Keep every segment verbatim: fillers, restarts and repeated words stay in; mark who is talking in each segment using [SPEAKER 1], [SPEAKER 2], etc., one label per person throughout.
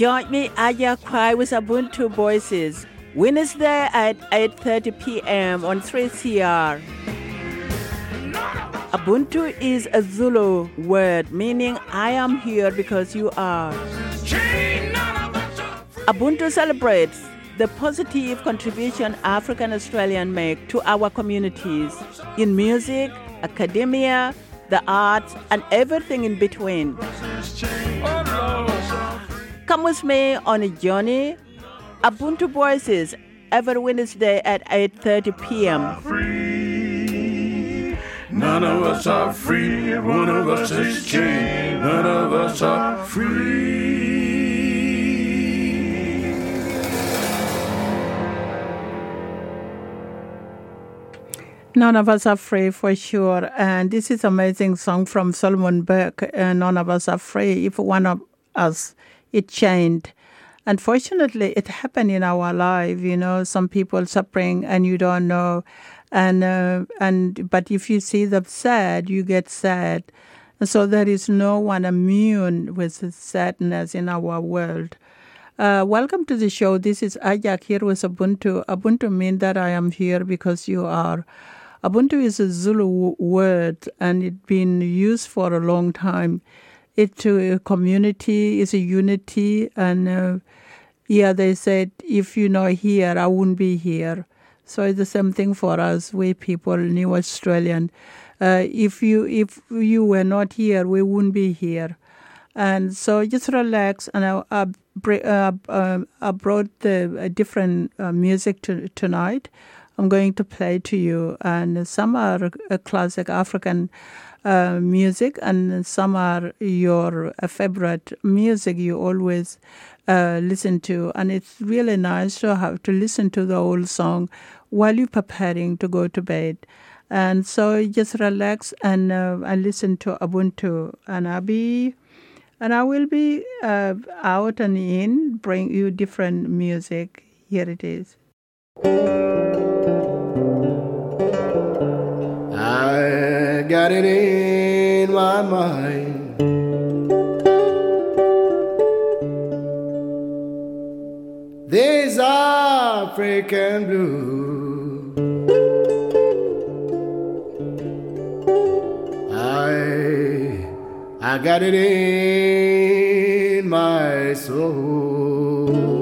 [SPEAKER 1] Join me, Aya Cry with Ubuntu Voices, Wednesday at eight thirty p.m. on three C R. Ubuntu is a Zulu word meaning I am here because you are. Ubuntu celebrates the positive contribution African Australians make to our communities in music, academia, the arts, and everything in between. Come with me on a journey. Ubuntu Voices every Wednesday at eight thirty p.m.
[SPEAKER 2] Free. None of us are free. One of us is chained. None of us are free.
[SPEAKER 3] None of us are free for sure. And this is an amazing song from Solomon Burke. Uh, none of us are free. If one of us is chained. Unfortunately, it happened in our life, you know, some people suffering and you don't know. And, uh, and but if you see them sad, you get sad. And so there is no one immune with sadness in our world. Uh, welcome to the show. This is Ajak here with Ubuntu. Ubuntu means that I am here because you are. Ubuntu is a Zulu word and it's been used for a long time. It's a community, it's a unity, and uh, yeah, they said, if you're not here, I wouldn't be here. So it's the same thing for us, we people, New Australian. Uh, if you if you were not here, we wouldn't be here. And so just relax, and I, I, uh, uh, I brought the uh, different uh, music to, tonight. I'm going to play to you, and some are uh, classic African uh, music, and some are your uh, favorite music you always uh, listen to. And it's really nice to have to listen to the old song while you're preparing to go to bed. And so just relax and uh, and listen to Ubuntu, and I'll be. And I will be uh, out and in, bring you different music. Here it is.
[SPEAKER 4] I got it in my mind. This African blue. I I got it in my soul.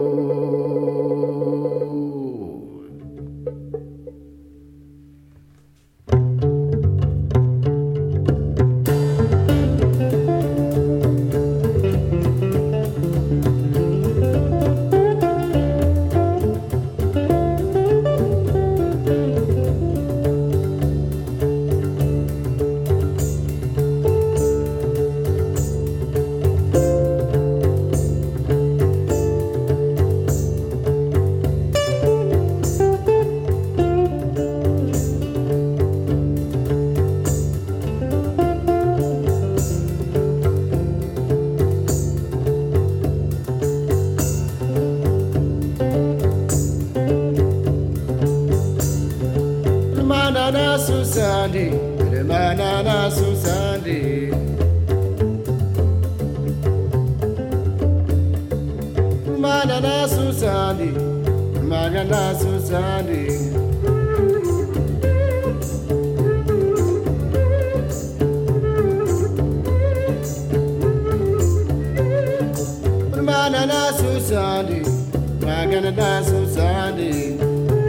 [SPEAKER 4] Susandi, Manana Susandi, Manana Susandi, Manana Susandi, Manana Susandi, Manana Susandi.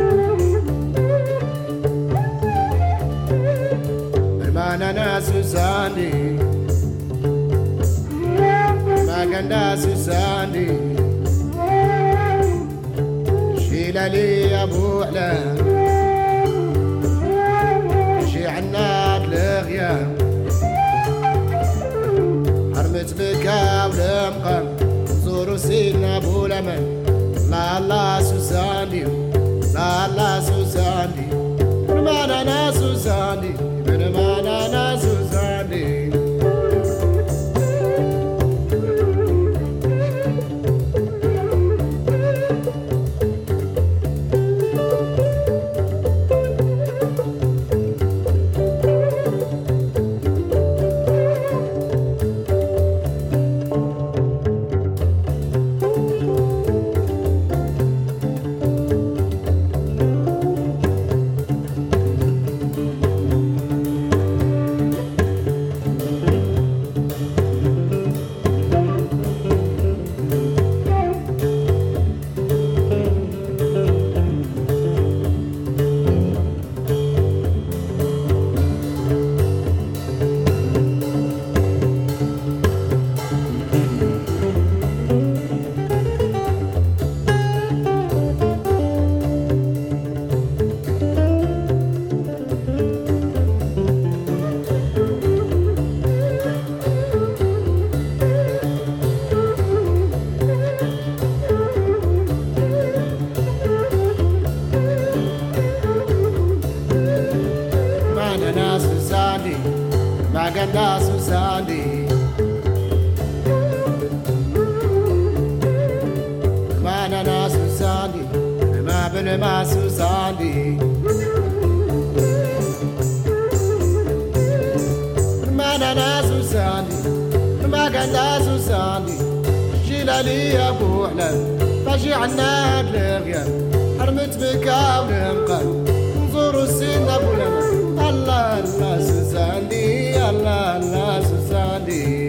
[SPEAKER 4] Manana Susandi, Maganda Susandi, Shilali Abu Ala, Shi'anad Lagya, Harmet Beka Blamqam, Zuru Sidna Abu Laman, La La Susandi, La La Susandi, Manana Susandi. Manana Susandi. Maganda Susandi Manana Susandi Mabenema Susandi Manana Susandi Maganda Susandi جيلالي يا ابو حلال فاجي عنا هاد الغياب حرمت بك ونبقى نزورو السين ابو لما الله الله سوساندي الله الله سوساندي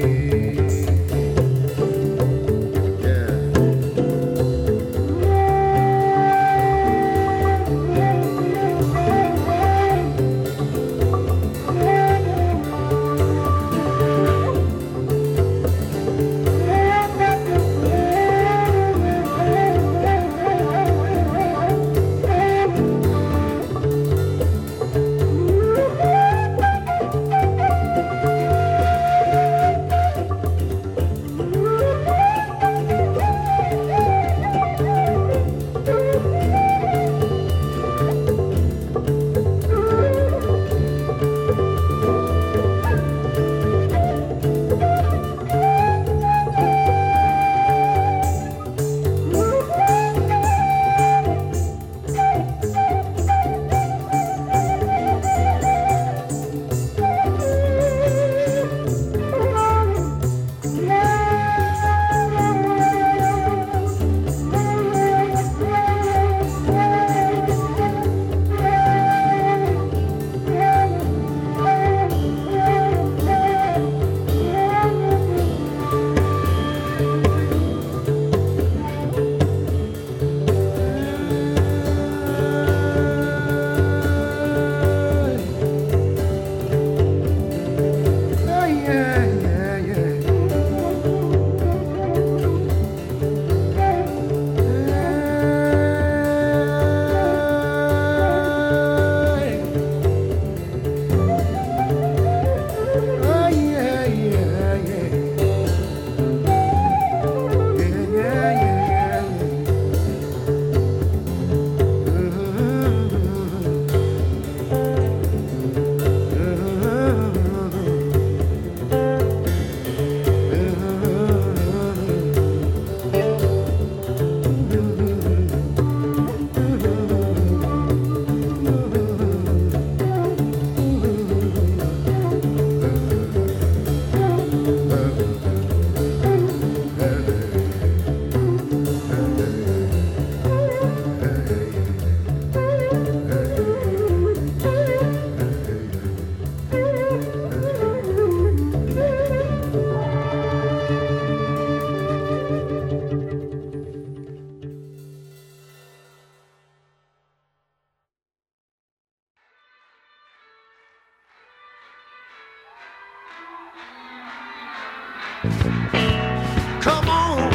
[SPEAKER 5] Come on,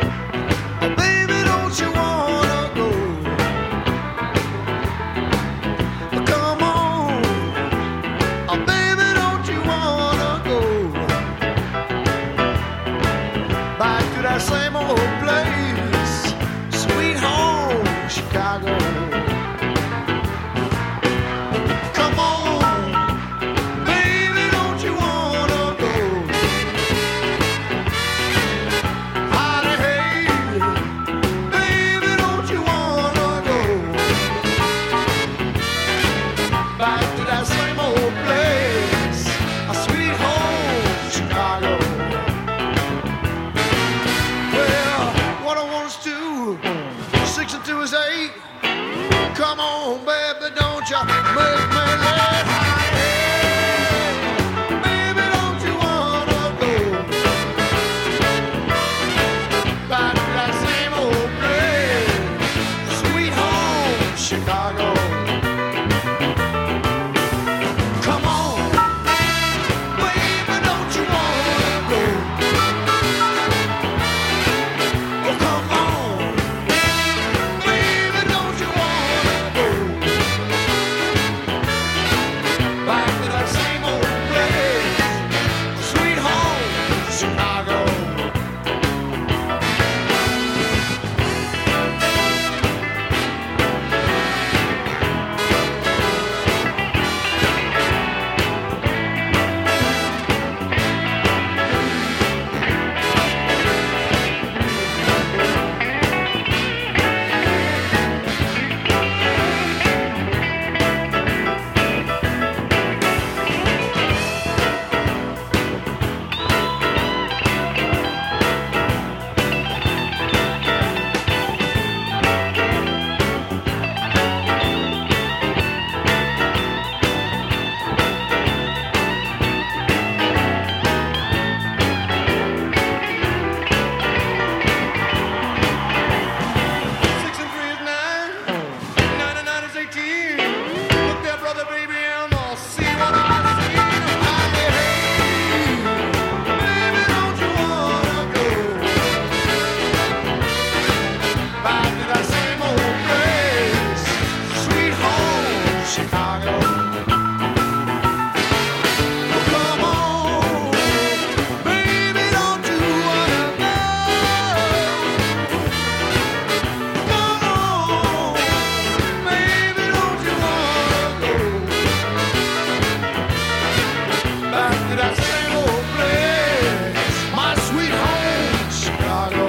[SPEAKER 5] baby, don't you wanna go? Come on, baby, don't you wanna go back to that same old place, sweet home, Chicago? Come on, baby, don't you wanna go? Come on, baby, don't you make me let high. Baby, don't you wanna go back to that same old place, sweet home, Chicago? Come on, baby, don't you wanna go? Oh, come on, baby, don't you wanna go? to that same old place, my sweet home, Chicago.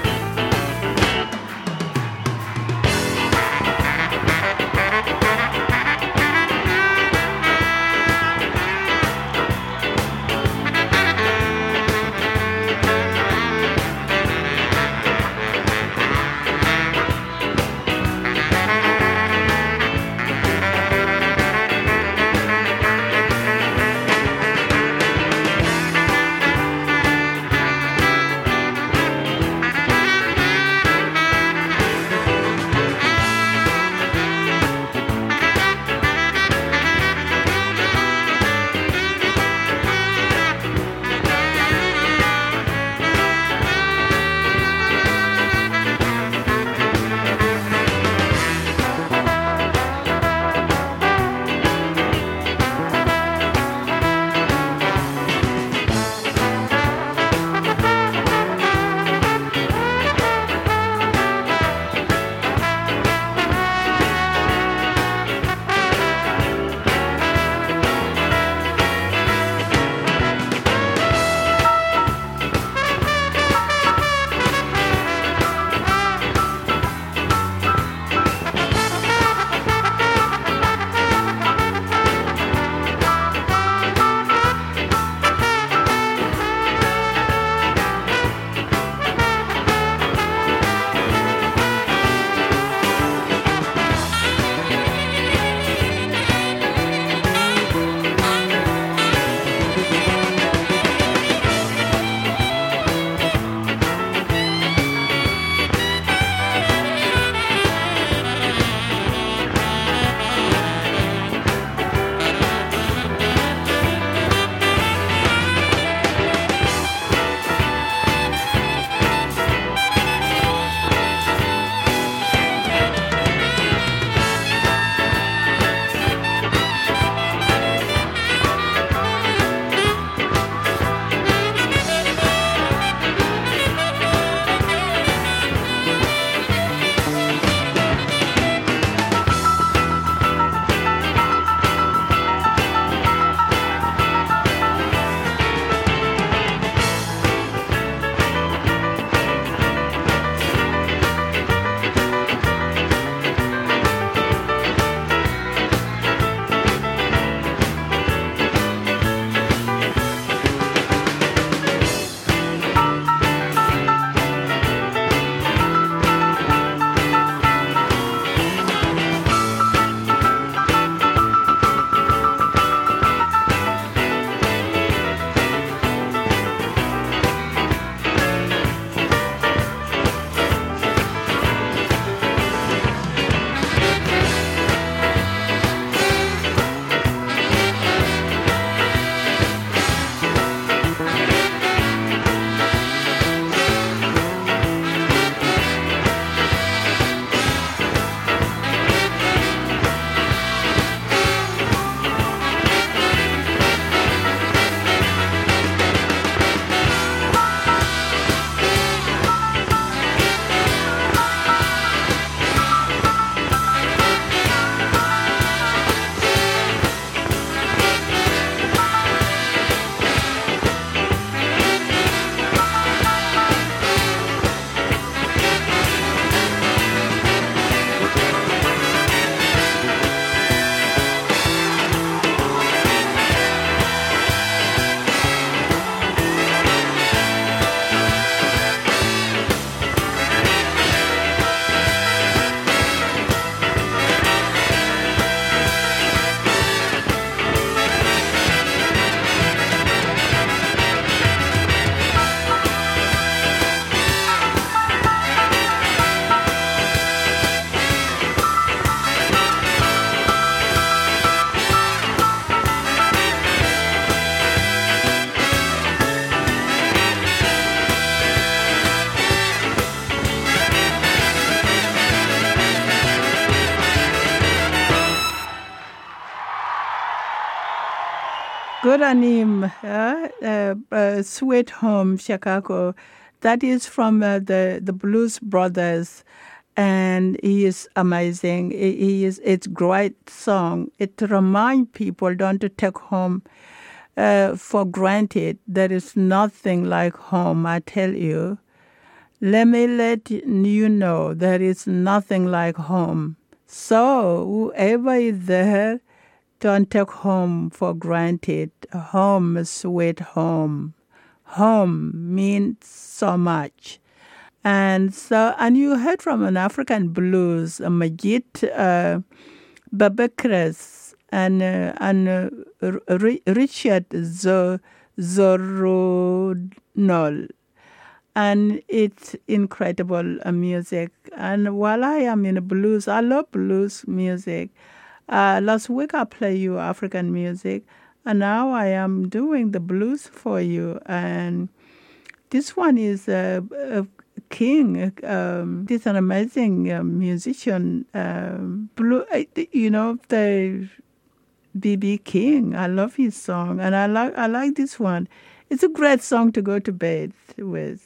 [SPEAKER 3] Good Anim, uh, uh, uh, Sweet Home, Chicago. That is from uh, the, the Blues Brothers, and he is amazing. He, he is, it's a great song. It reminds people don't to take home uh, for granted. There is nothing like home, I tell you. Let me let you know there is nothing like home. So whoever is there, don't take home for granted. Home, sweet home. Home means so much. And so, and you heard from an African blues, uh, Majid uh, Babakres and uh, and uh, R- Richard Z- Zoronol. And it's incredible uh, music. And while I am in blues, I love blues music. Uh, last week I played you African music, and now I am doing the blues for you. And this one is a, a king. Um, he's an amazing uh, musician. Um, blue, you know, the B B King. I love his song, and I like I like this one. It's a great song to go to bed with.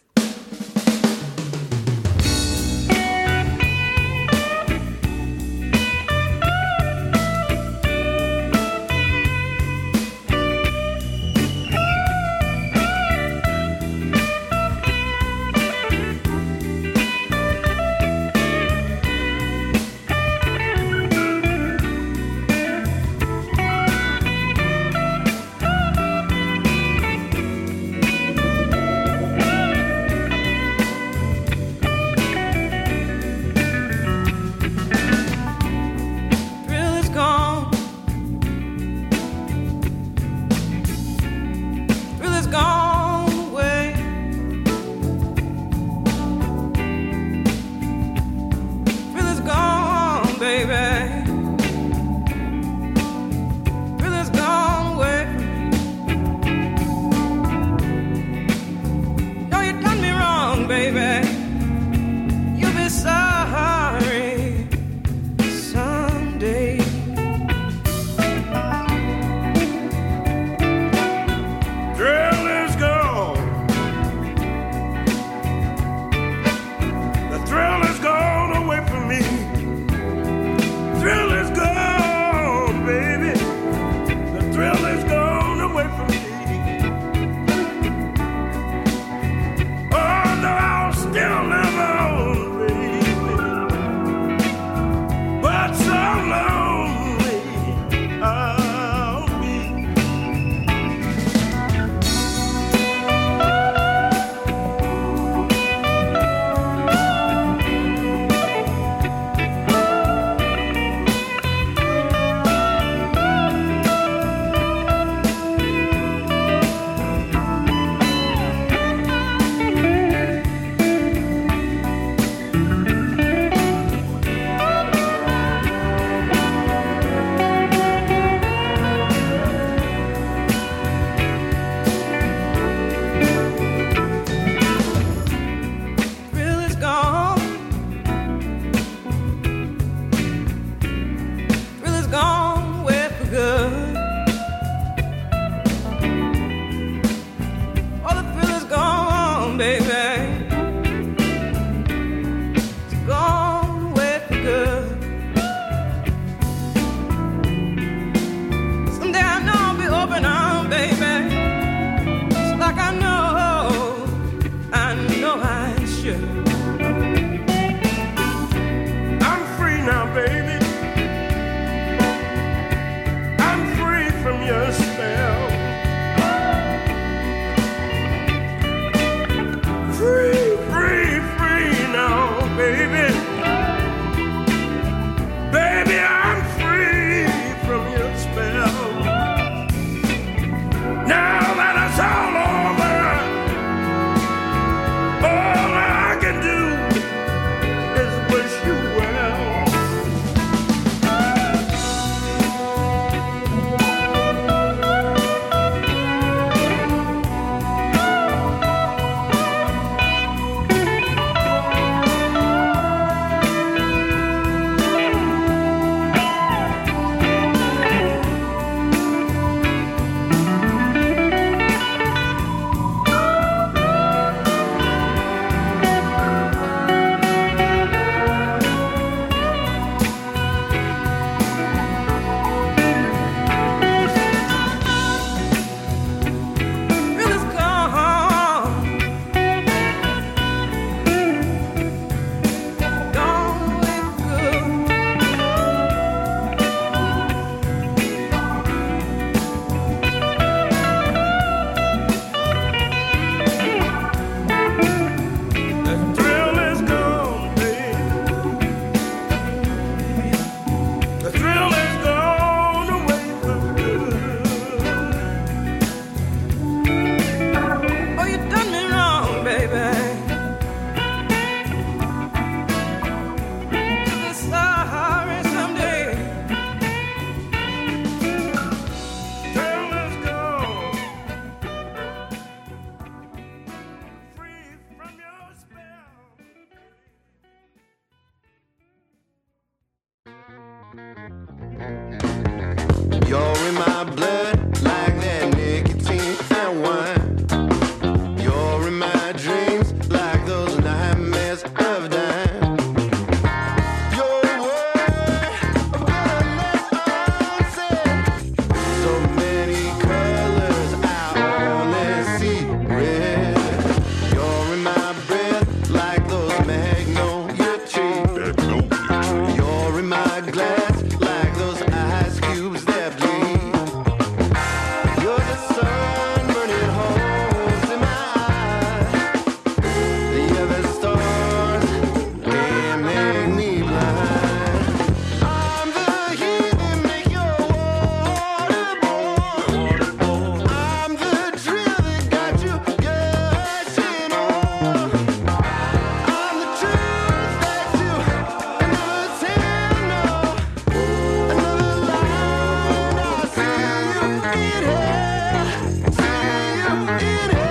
[SPEAKER 6] You're in my blood like that nicotine and wine. You're in my dreams like those nightmares of dying. Your word of bitterness unsaid. So many colors I only see red. You're in my breath like those magnolia trees. You're in my glass like those ice cubes that bleed. You're the sun burning holes in my eyes. The other stars, they make me blind. I'm the heat that make your water boil. I'm the drill that got you gushing on. I'm the truth that you never tell, no. Another line, I see you in hell, see you in hell.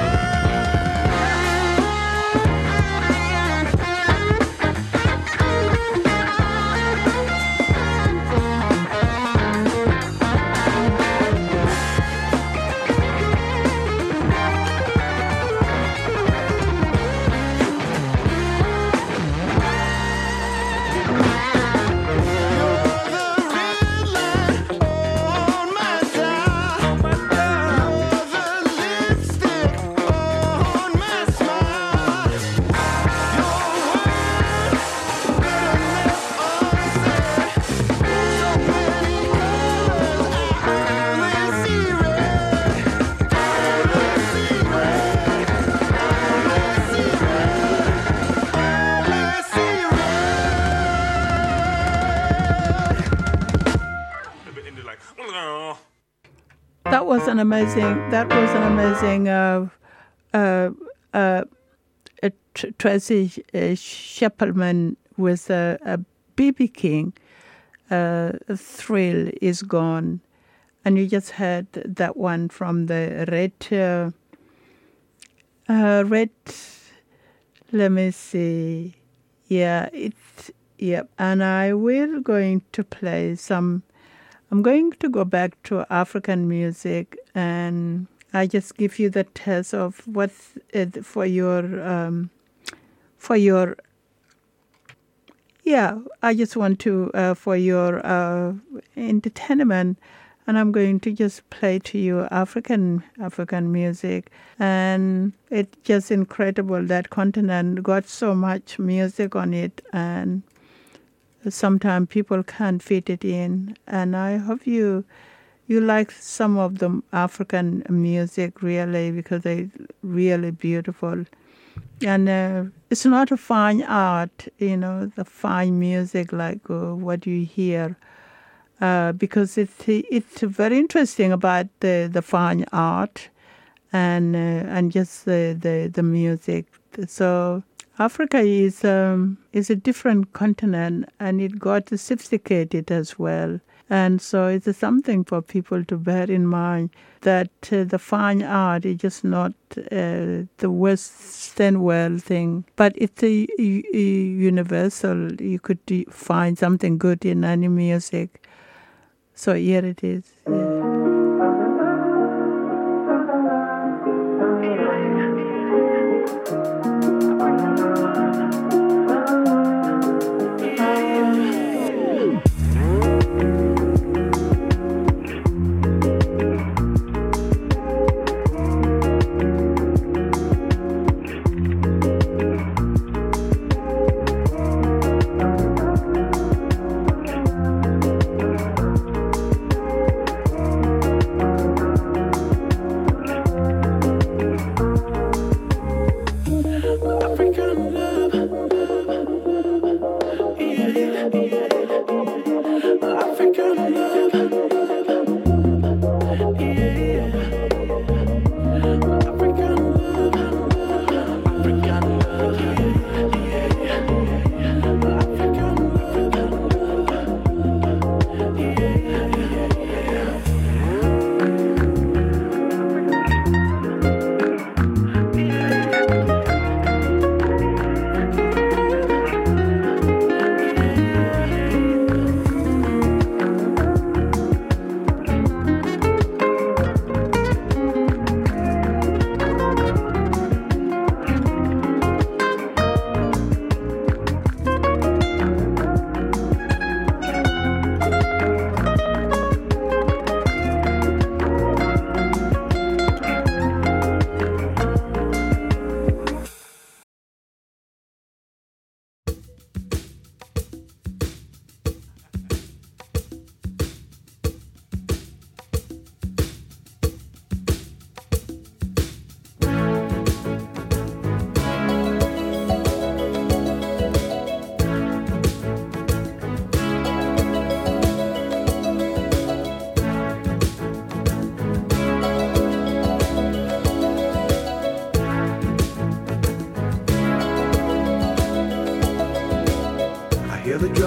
[SPEAKER 3] That was an amazing. That was an amazing. Uh, uh, uh, uh, Tr- Tracy uh, Chapelman with a uh, B B King. Uh, Thrill is gone, and you just heard that one from the red. Uh, uh, red. Let me see. Yeah, it's yep. And I will going to play some. I'm going to go back to African music, and I just give you the test of what's it for your, um, for your, yeah, I just want to, uh, for your uh, entertainment, and I'm going to just play to you African, African music, and it's just incredible that continent got so much music on it, and sometimes people can't fit it in, and I hope you you like some of the African music really, because they're really beautiful. And uh, it's not a fine art, you know, the fine music like uh, what you hear, uh, because it's it's very interesting about the, the fine art and uh, and just the, the the music. So Africa is um, is a different continent, and it got sophisticated as well. And so it's something for people to bear in mind, that uh, the fine art is just not uh, the Western world thing, but it's a, a, a universal. You could do, find something good in any music. So here it is. Yeah.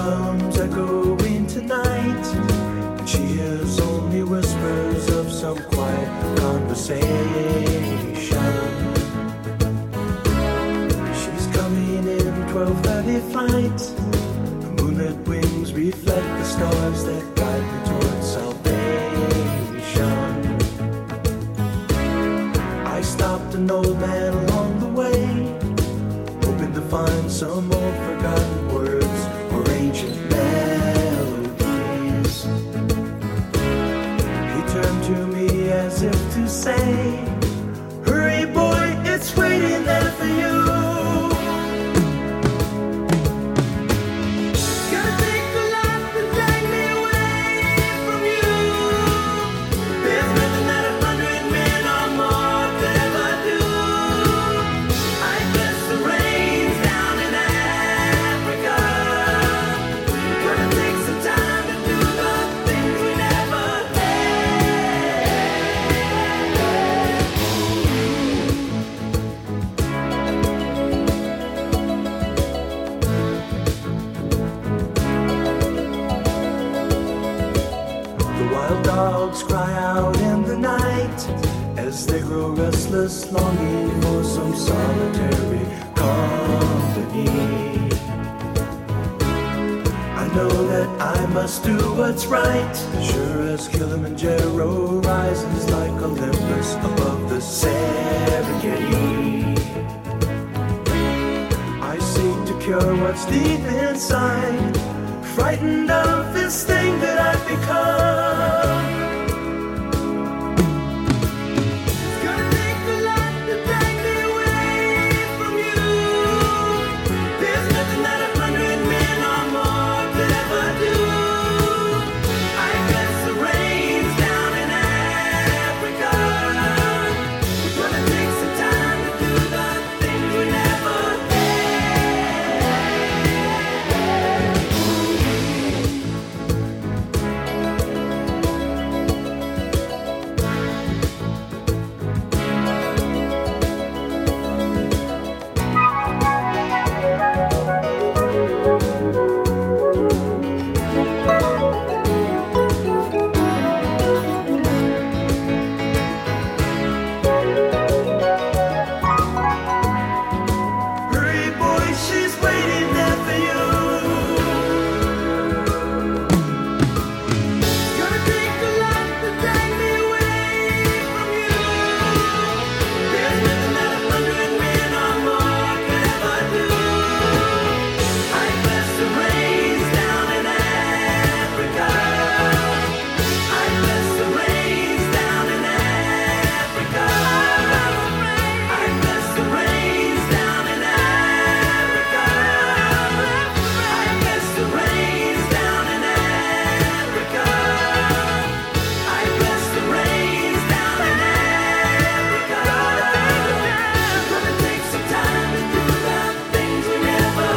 [SPEAKER 7] comes echoing tonight, and she hears only whispers of some quiet conversation. She's coming in twelve thirty flight. The moonlit wings reflect the stars that guide me towards salvation. I stopped an old man along the way, hoping to find some old forgotten words or ancient melodies. He turned to me as if to say, hurry boy, it's waiting there for you. Gonna take a lot to drag me away from you. There's nothing that a hundred men or more could ever do. I bless the rains down in Africa. Gonna take some time to do the things we never The wild dogs cry out in the night as they grow restless, longing for some solitary company. I know that I must do what's right, sure as Kilimanjaro rises like Olympus above the Serengeti. I seek to cure what's deep inside, frightened of this thing that I've become. It's gonna take a lot to drag me away from you. There's nothing that a hundred men or more could ever do. I bless the rains down in Africa. It's gonna take some time to do the things we never Hurry, boy, she's waiting there for you. It's gonna take a lot to drag me away from you. There's nothing that a hundred men or more could ever do. I bless the rains down in Africa. I bless the rains down in Africa. I bless the rains down in Africa. I bless the rains down in Africa. I bless the rains down in Africa. It's gonna take some time to do the things we never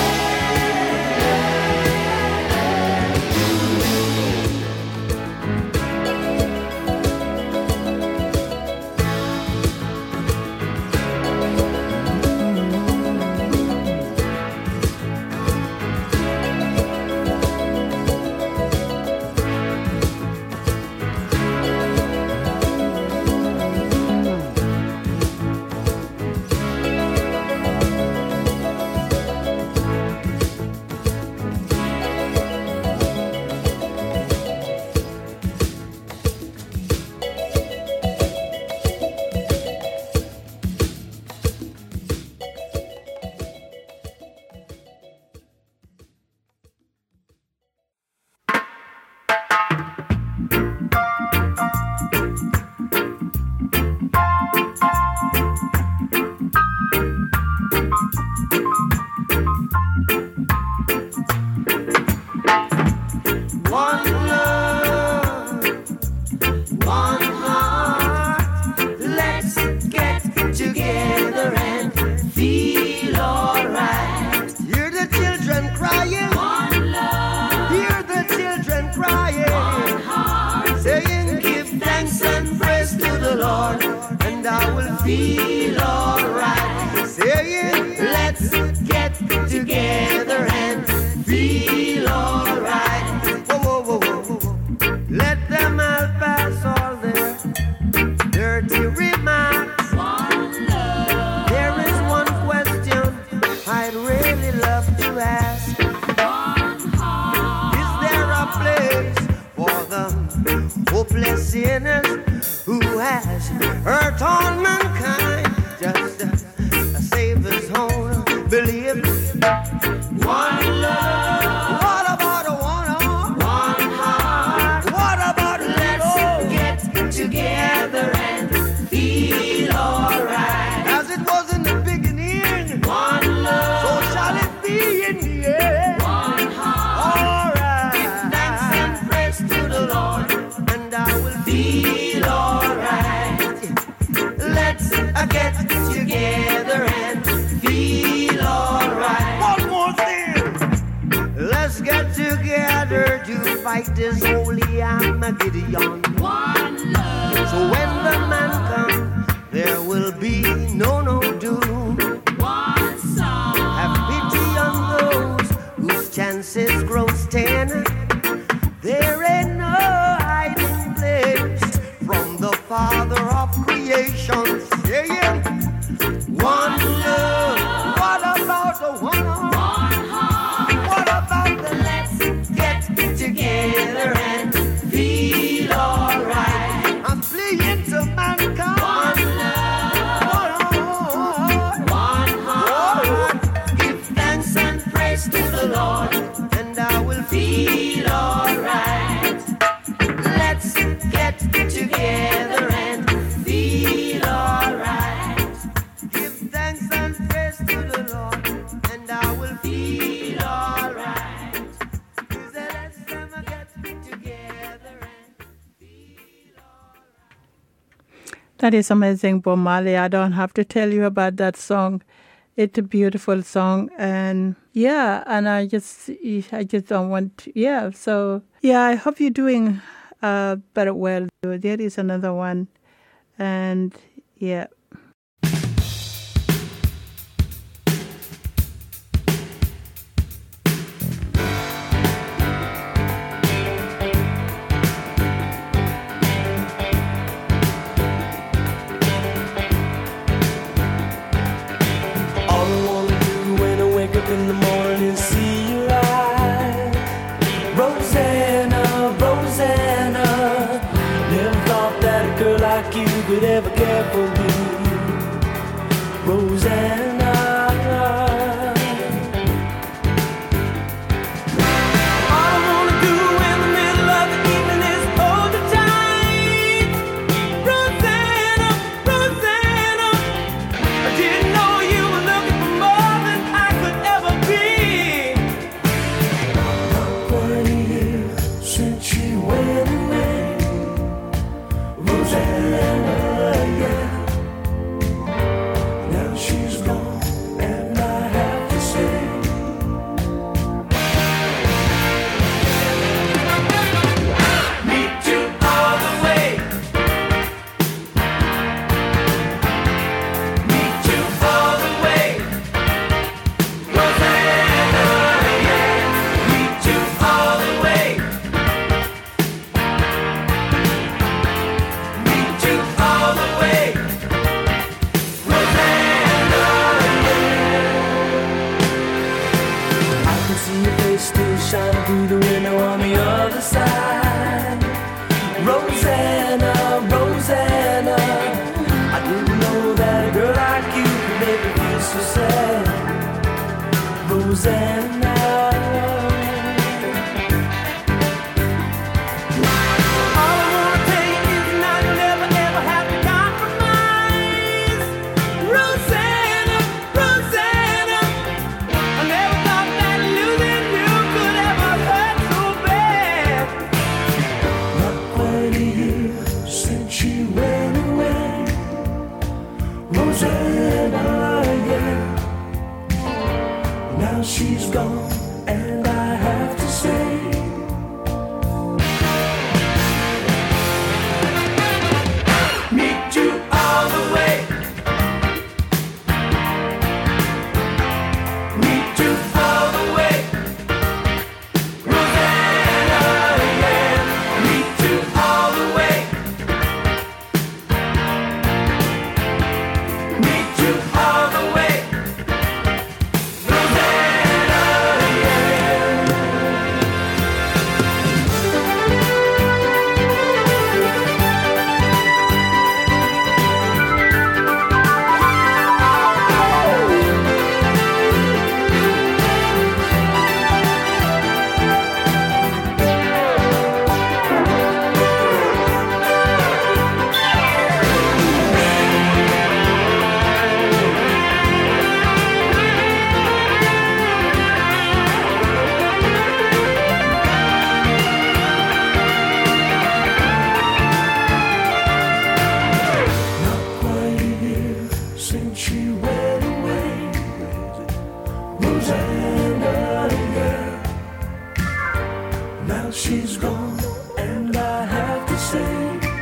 [SPEAKER 7] One love, one heart. Let's get together and feel alright.
[SPEAKER 4] Hear the children crying.
[SPEAKER 1] One love,
[SPEAKER 4] Hear the children crying.
[SPEAKER 1] one heart.
[SPEAKER 4] Saying, give thanks and praise to the Lord, and I will feel alright. Saying,
[SPEAKER 1] Let's get together and feel
[SPEAKER 4] earth on mankind, just uh, save his own belief. One love. What about a one heart? One heart. What about let's get together and feel alright? As it was in the beginning, one love. So shall it be in the end. One heart. Alright. Give thanks and praise to the Lord, and I will feel alright. Let's uh, get together and feel alright. One more thing. Let's get together to fight this holy Armageddon. One love. So when the man comes, there will be no no doom. One song. Have pity on those whose chances grow ten. There ain't no hiding place from the Father of creation. Say it. One love. What about the one heart? What about the let's get together and feel alright? I'm fleeing to mankind. One love. One heart. Give thanks and praise to the Lord, and I will feel alright. Let's get together and feel alright. Give thanks and praise to the Lord, and I will feel alright. Cause let's never get together and feel alright.
[SPEAKER 3] That is amazing, Bob Marley. I don't have to tell you about that song. It's a beautiful song, and yeah, and I just, I just don't want, to, yeah. So yeah, I hope you're doing uh, very well. There is another one, and yeah.
[SPEAKER 7] All I wanna do when I wake up in the morning is see your eyes. Rosanna, Rosanna, never thought that a girl like you could ever care for me. Rosanna. All I wanna do in the middle of the evening is hold you tight. Rosanna, Rosanna, I didn't know you were looking for more than I could ever be. Not quite a year since you went away, Rosanna, yeah. Now she's gone and I have to stay. Meet you all the way. Meet you all the way. Rosanna, yeah. Meet you all the way. Meet you all the way. Rosanna, yeah. I can see your face still shining through the window on the other side. Rosanna, Rosanna, I didn't know that a girl like you could make me feel so sad. Rosanna. All I wanna tell you is now you'll never, ever have to compromise. Rosanna, Rosanna, I never thought that losing you could ever hurt so bad. Not quite a year since you went away, Rosanna, yeah. Now she's gone and I have to say. Meet you all the way. Meet you all the way. Rosanna, yeah. Meet you all the way. Meet you all the way. Rosanna,
[SPEAKER 2] she went away. Rosanna, yeah. Now she's gone, and I have to say,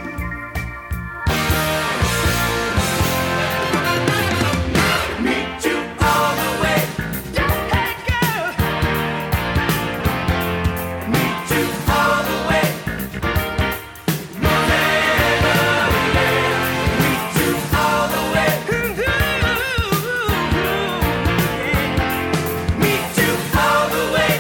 [SPEAKER 2] meet you all the way. Hey girl, meet you all the way. Rosanna, yeah. Meet you all the way. Meet you all the way.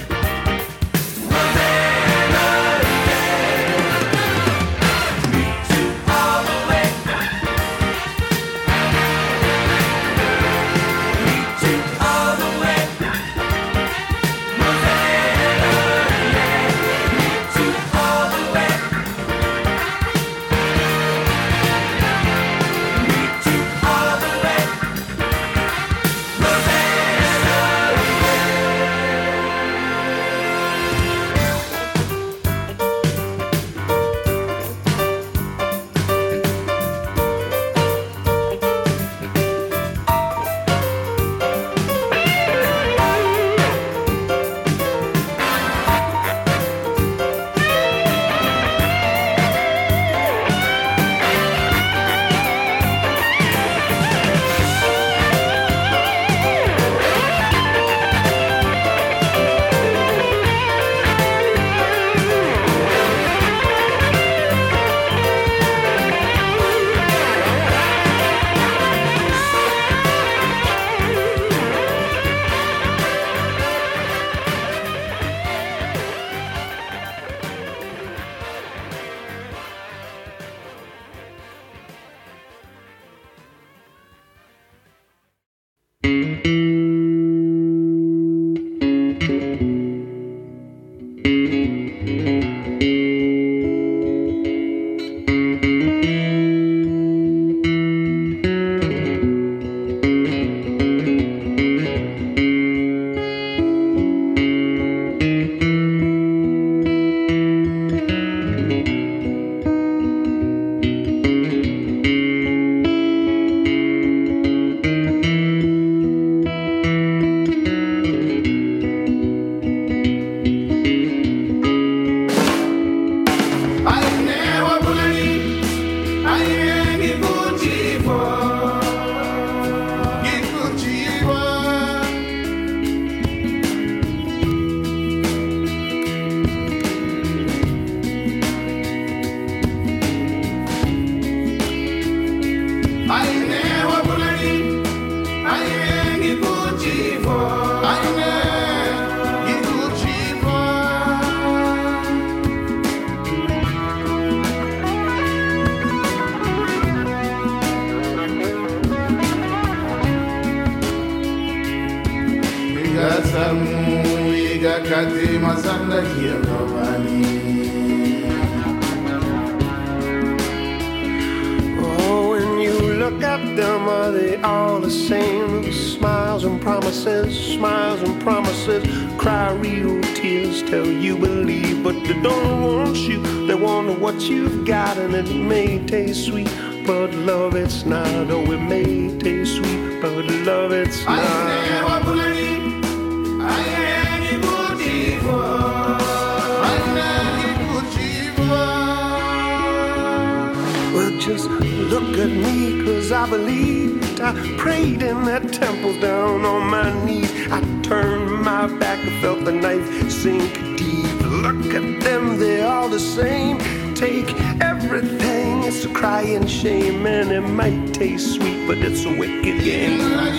[SPEAKER 8] Oh, when you look at them, are they all the same? Smiles and promises, smiles and promises. Cry real tears, tell you believe, but they don't want you. They want what you've got, and it may taste sweet, but love it's not. Oh, it may taste sweet, but love it's not. Well, just look at me, cause I believed. I prayed in that temple down on my knees. I turned my back, I felt the knife sink deep. Look at them, they're all the same. Take everything, it's a crying shame. And it might taste sweet, but it's a wicked game.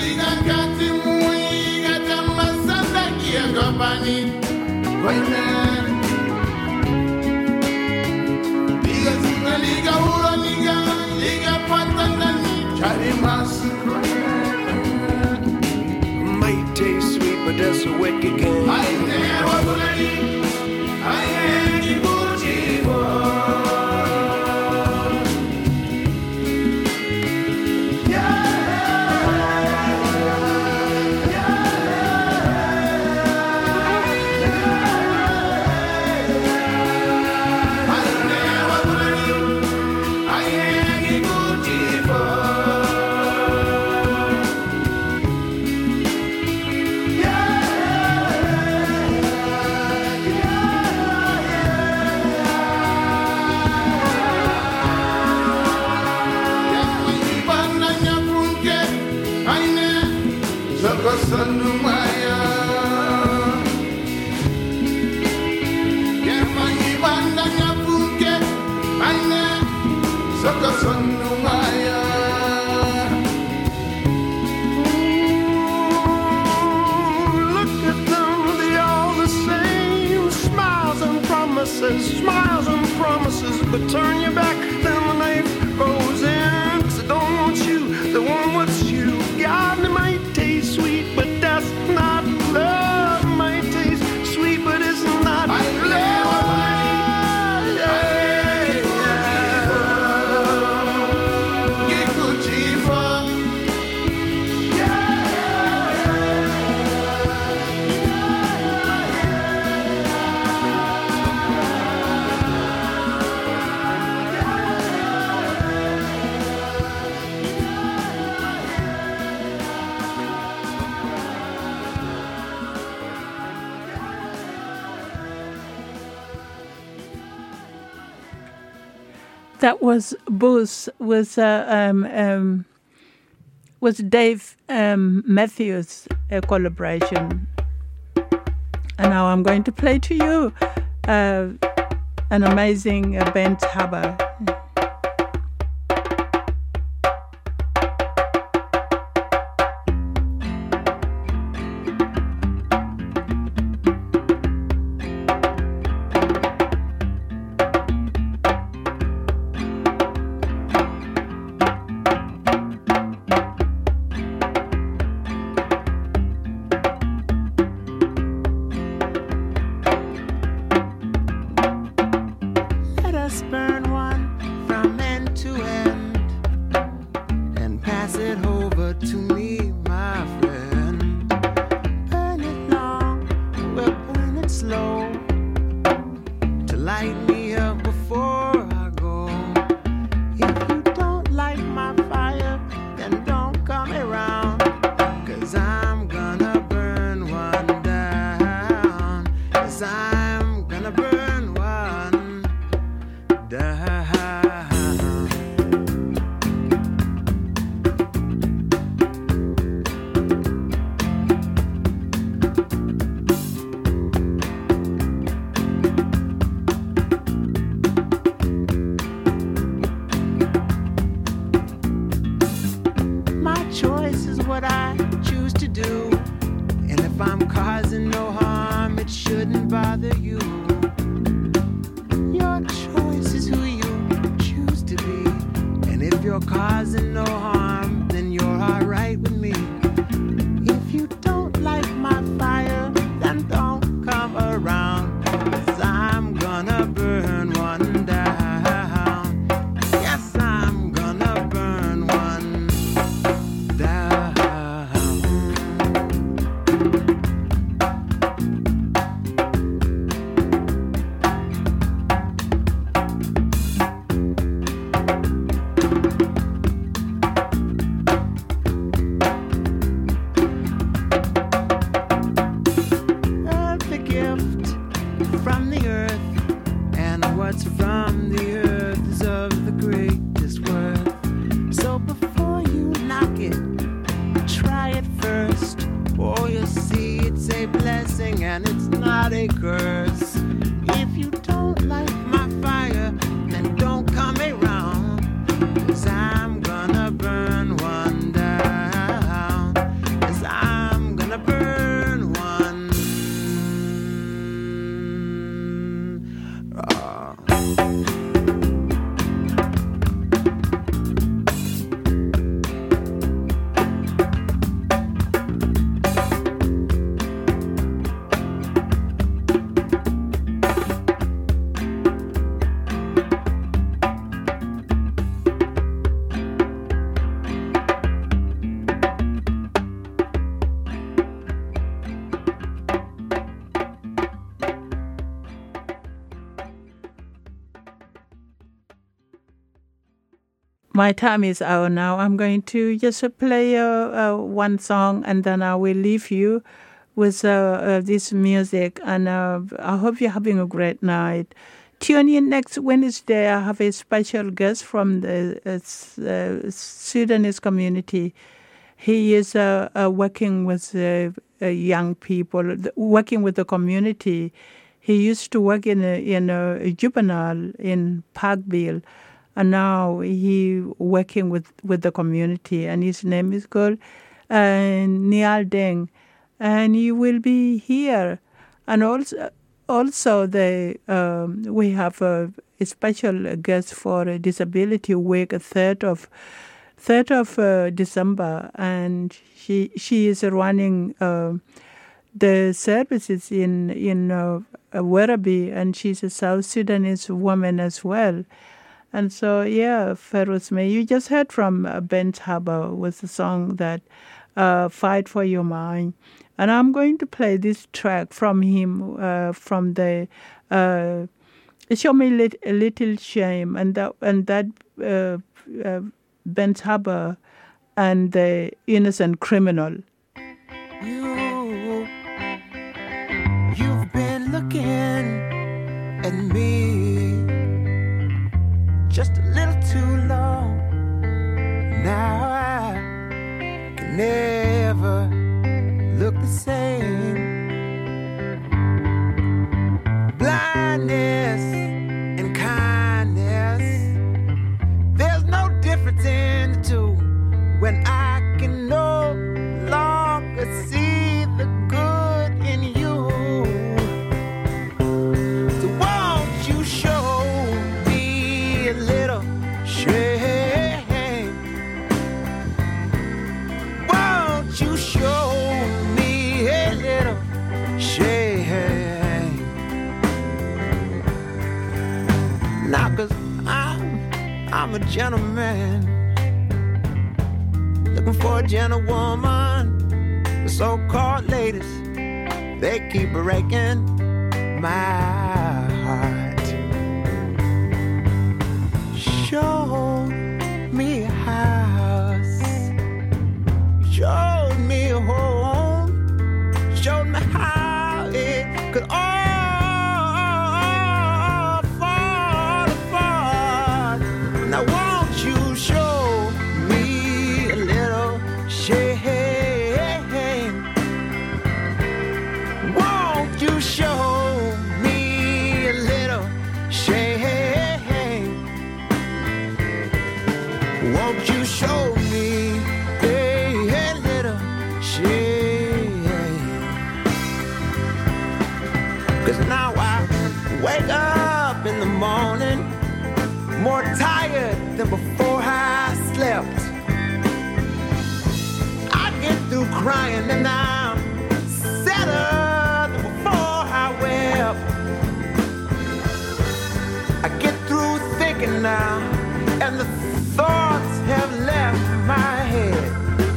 [SPEAKER 8] Might taste sweet, but that's a wicked game. I never believe I am
[SPEAKER 5] Sanumaya. Yemangi banda nyapuke, ane saka Sanumaya.
[SPEAKER 8] Look at them, they all the same. Smiles and promises, smiles and promises. But turn your back, then the knife goes in. 'Cause I don't want you, the one what's you. God, it might taste sweet, but that's not love. It might taste sweet, but it's not
[SPEAKER 5] I
[SPEAKER 8] love.
[SPEAKER 5] Gikujifa.
[SPEAKER 3] That was Booth with uh, um, um, with Dave um, Matthews uh, collaboration. And now I'm going to play to you uh, an amazing uh, Ben Taber.
[SPEAKER 4] Let us burn one from end to end and pass it over to me, my friend. Burn it long, we'll burn it slow to light me up before I go. If you don't like my fire, then don't come around, 'cause I'm gonna burn one down. 'Cause I'm gonna burn one down. My choice is what I choose to do. And if I'm causing no harm, it shouldn't bother you. Your choice is who you choose to be. And if you're causing no harm, then you're alright with me. If you don't like my fire, then don't come around, 'cause I'm gonna burn one down. Yes, I'm gonna burn one down. Earth, a gift from the earth, and what's from the earth is of the greatest worth. So before you knock it, try it first. Oh, you see, it's a blessing and it's not a curse. If you don't like my fire, then don't come around, 'cause I'm gonna burn one down. 'Cause I'm gonna burn one. Ah.
[SPEAKER 3] My time is out now. I'm going to just uh, play uh, uh, one song, and then I will leave you with uh, uh, this music. And uh, I hope you're having a great night. Tune in next Wednesday. I have a special guest from the uh, S- uh, Sudanese community. he is uh, uh, working with uh, uh, young people, th- working with the community. He used to work in a, in a juvenile in Parkville, and now he working with, with the community. And his name is called uh, Nial Deng, and he will be here. And also, also the um, we have a, a special guest for a Disability Week, a third of third of uh, December, and she she is running uh, the services in in uh, Werribee, and she's a South Sudanese woman as well. And so, yeah, Feroz May, you just heard from uh, Ben Haber with the song that uh, Fight for Your Mind. And I'm going to play this track from him, uh, from the uh, Show Me Lit- a Little Shame, and that, and that uh, uh, Ben Haber and the Innocent Criminal.
[SPEAKER 9] You, you've been looking at me just a little too long. Now I can never look the same. Blindness and kindness, there's no difference in the two when I can no longer see the good in you. So won't you show me a little shame? Won't you show me a little shame? Now, 'cause I'm, I'm a gentleman, looking for a gentlewoman. The so-called ladies, they keep breaking my heart. Show me a house, showed me a home, showed me how it could all fall apart. Now won't you show me a little shame? Won't you show me a little shame? Won't you show me a, a little shame? 'Cause now I wake up in the morning more tired than before I slept. I get through crying and I'm sadder than before I wept. I get through thinking now, and the thoughts have left my head.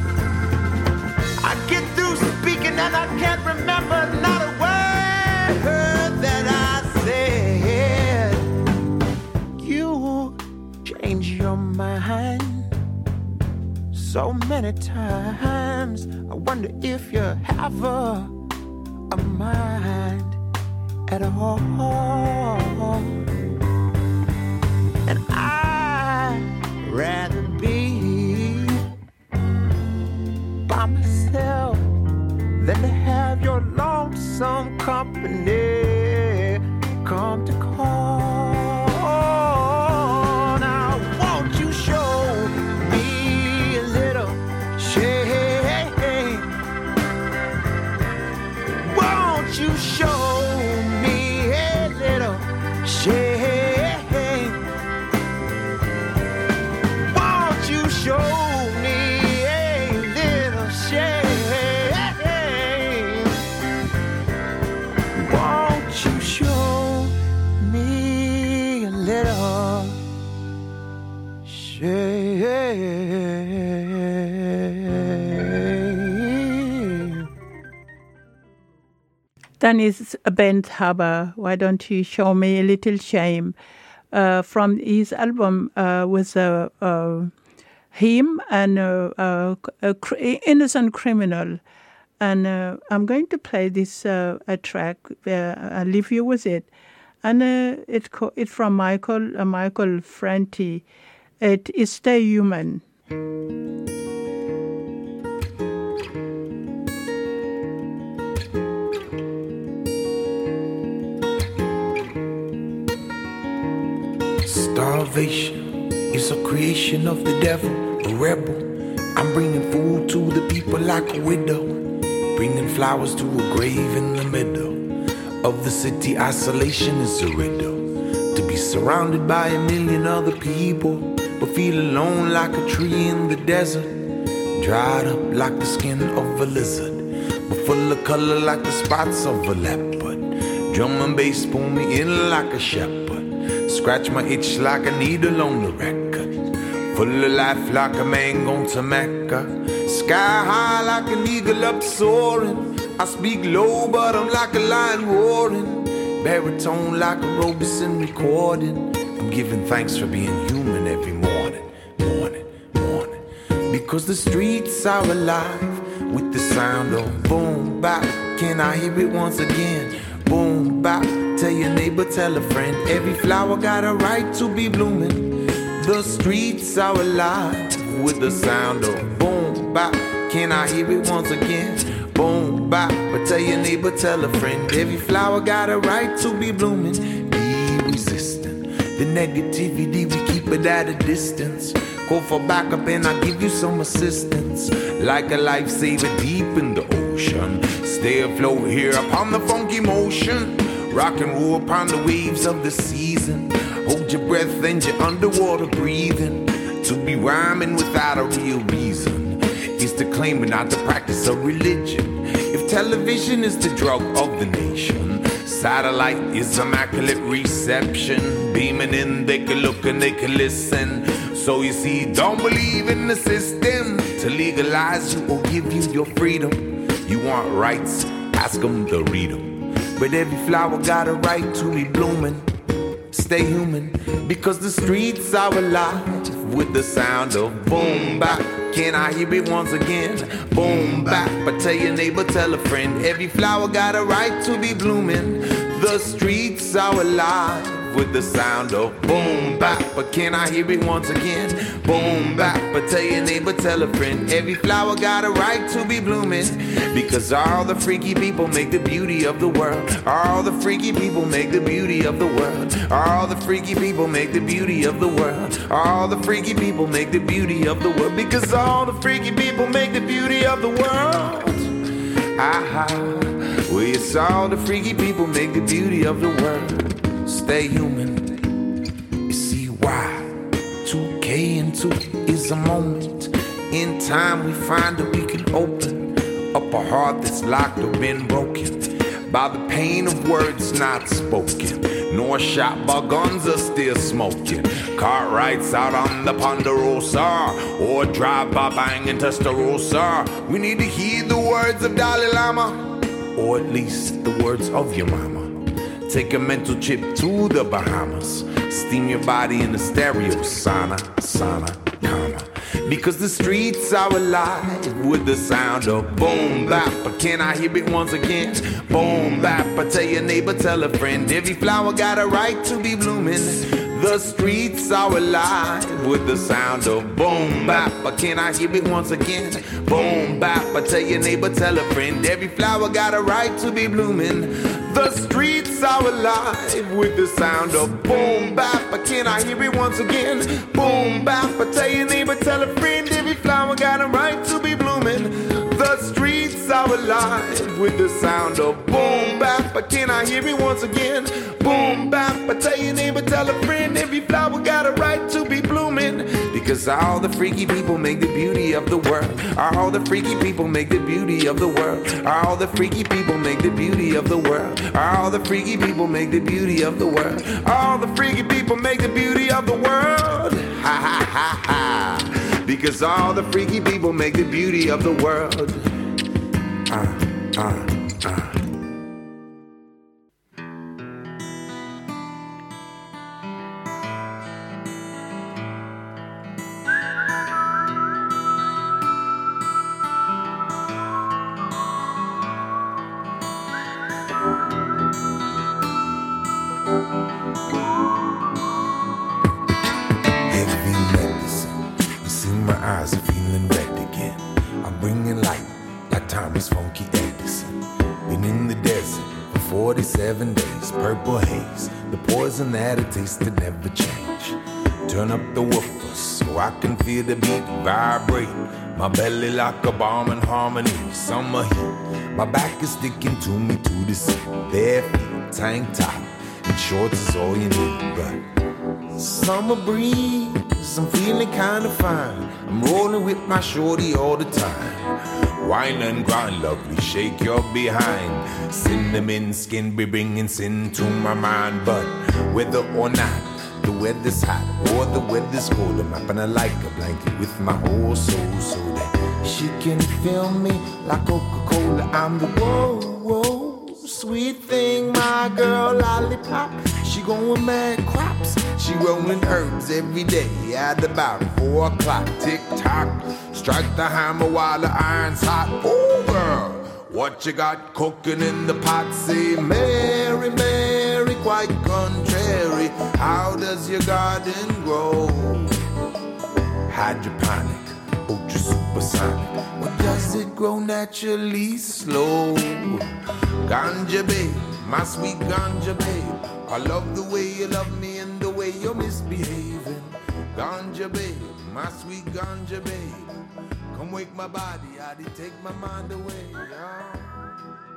[SPEAKER 9] I get through speaking and I can't remember not a word that I said. You change your mind so many times. I wonder if you have a, a mind at all. And I'd rather be by myself than to have your lonesome company come to call. Now won't you show me a little shame? Won't you show me a little shame? Won't you show me a little shame? Won't you show me a little shame?
[SPEAKER 3] Then is Ben Haber. Why don't you show me a little shame? Uh, from his album uh, with uh, uh, him and uh, uh, a cr- Innocent Criminal. And uh, I'm going to play this uh, a track. Uh, I'll leave you with it. And uh, it co- it's from Michael uh, Michael Franti. It is Stay Human.
[SPEAKER 10] Salvation is a creation of the devil, a rebel. I'm bringing food to the people like a widow, bringing flowers to a grave in the middle of the city. Isolation is a riddle. To be surrounded by a million other people, but feel alone like a tree in the desert, dried up like the skin of a lizard, but full of color like the spots of a leopard. Drum and bass pull me in like a shepherd, scratch my itch like a needle on the record. Full of life like a man gone to Mecca, sky high like an eagle up soaring. I speak low but I'm like a lion roaring, baritone like a Robeson recording. I'm giving thanks for being human every morning, morning, morning. Because the streets are alive with the sound of boom bap. Can I hear it once again? Boom bap. Tell your neighbor, tell a friend, every flower got a right to be blooming. The streets are alive with the sound of boom bap. Can I hear it once again? Boom bap. But tell your neighbor, tell a friend, every flower got a right to be blooming. Be resistant. The negativity, we keep it at a distance. Call for backup and I'll give you some assistance. Like a lifesaver deep in the ocean, stay afloat here upon the funky motion. Rock and roll upon the waves of the season. Hold your breath and your underwater breathing. To be rhyming without a real reason is to claim and not to practice a religion. If television is the drug of the nation, satellite is immaculate reception. Beaming in, they can look and they can listen. So you see, don't believe in the system. To legalize you or give you your freedom. You want rights, ask them to read them. But every flower got a right to be blooming. Stay human, because the streets are alive with the sound of boom bap. Can I hear it once again? Boom bap. But tell your neighbor, tell a friend, every flower got a right to be blooming. The streets are alive with the sound of boom bap. But can I hear it once again? Boom bap. But tell your neighbor, tell a friend, every flower got a right to be blooming. Because all the freaky people make the beauty of the world. All the freaky people make the beauty of the world. All the freaky people make the beauty of the world. All the freaky people make the beauty of the world. Because all the freaky people make the beauty of the world. Aha. Well, it's all the freaky people make the beauty of the world. Stay human. You see why? two K and two is a moment. In time we find that we can open up a heart that's locked or been broken by the pain of words not spoken, nor shot by guns are still smoking. Cartwrights out on the Ponderosa, or drive by banging Testarossa. We need to heed the words of Dalai Lama, or at least the words of your mama. Take a mental trip to the Bahamas. Steam your body in the stereo sauna, sauna, comma. Because the streets are alive with the sound of boom bap. But can I hear it once again? Boom bap. I tell your neighbor, tell a friend, every flower got a right to be blooming. The streets are alive with the sound of boom bap. But can I hear it once again? Boom bap. I tell your neighbor, tell a friend, every flower got a right to be blooming. The streets are alive with the sound of boom bap. But can I hear it once again? Boom bap. I tell your neighbor, tell a friend, every flower got a right to be blooming. The streets are alive with the sound of boom bap. But can I hear it once again? Boom bap. I tell your neighbor, tell a friend, every flower got a right to be blooming. Because all the freaky people make the beauty of the world. All the freaky people make the beauty of the world. All the freaky people make the beauty of the world. All the freaky people make the beauty of the world. All the freaky people make the beauty of the world. Ha ha ha ha. Because all the freaky people make the beauty of the world. Uh, uh, uh. forty-seven days, purple haze, the poison that it tastes that never change. Turn up the woofer so I can feel the beat vibrate. My belly like a bomb in harmony. Summer heat, my back is sticking to me to the seat. Bare feet, tank top, and shorts is all you need. But summer breeze, I'm feeling kinda fine. I'm rolling with my shorty all the time. Wine and grind, lovely, shake your behind. Cinnamon skin be bringing sin to my mind. But whether or not the weather's hot or the weather's cold, I'm wrapping her like a blanket with my whole soul so that she can feel me like Coca-Cola. I'm the whoa, whoa, sweet thing, my girl lollipop. She going mad crops. She rolling herbs every day at about four o'clock. Tick tock, strike the hammer while the iron's hot. Oh girl, what you got cooking in the pot? Say Mary, Mary, quite contrary. How does your garden grow? Hydroponic, ultra supersonic. Or does it grow naturally slow? Ganja babe, my sweet ganja babe. I love the way you love me and the way you're misbehaving. Ganja babe, my sweet ganja babe. Come wake my body, I did take my mind away. Yeah.